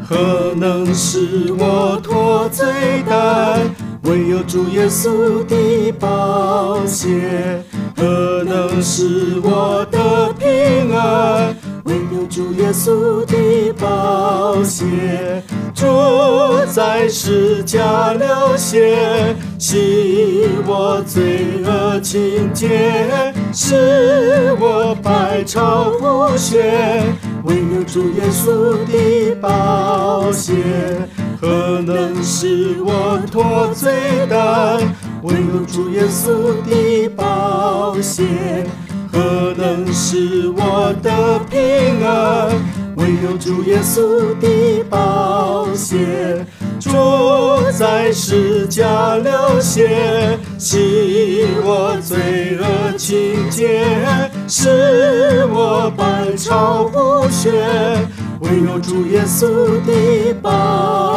何能使我脱罪担？唯有主耶稣的宝血。何能使我得平安？唯有主耶稣的宝血。主在十架流血，洗我罪恶清洁，使我白超乎雪。唯有主耶稣的宝血。何能使我脱罪担？唯有主耶稣的宝血。何能使我得平安？唯有主耶稣的宝血。主在十架流血，洗我罪恶清洁，使我白超乎雪。唯有主耶稣的宝